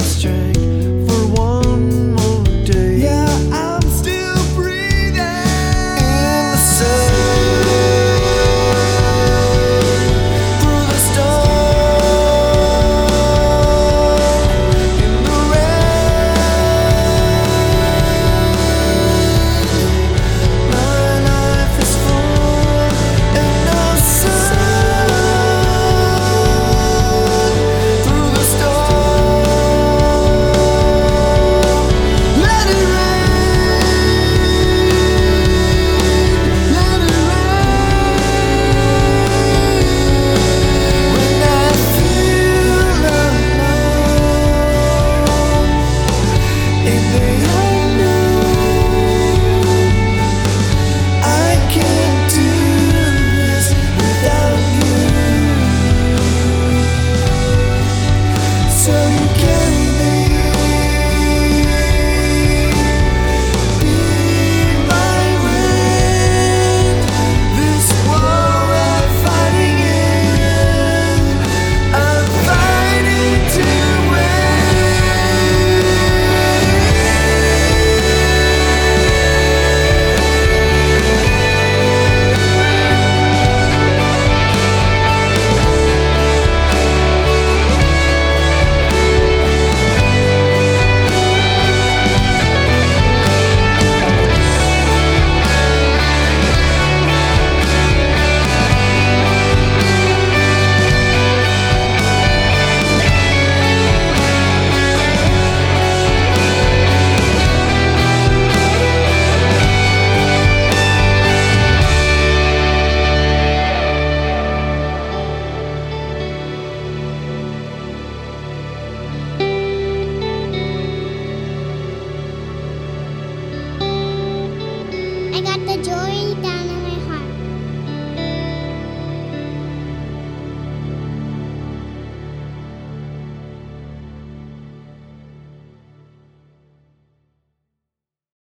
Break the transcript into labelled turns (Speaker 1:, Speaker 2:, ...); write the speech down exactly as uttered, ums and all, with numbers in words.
Speaker 1: strength for one more day.
Speaker 2: Yeah, I'm still breathing
Speaker 1: In the sun, through the storm, in the rain. My life is full and no sun. Through the storm, let it rain, let it rain. When I feel alone, if they all know I can't do this without you. So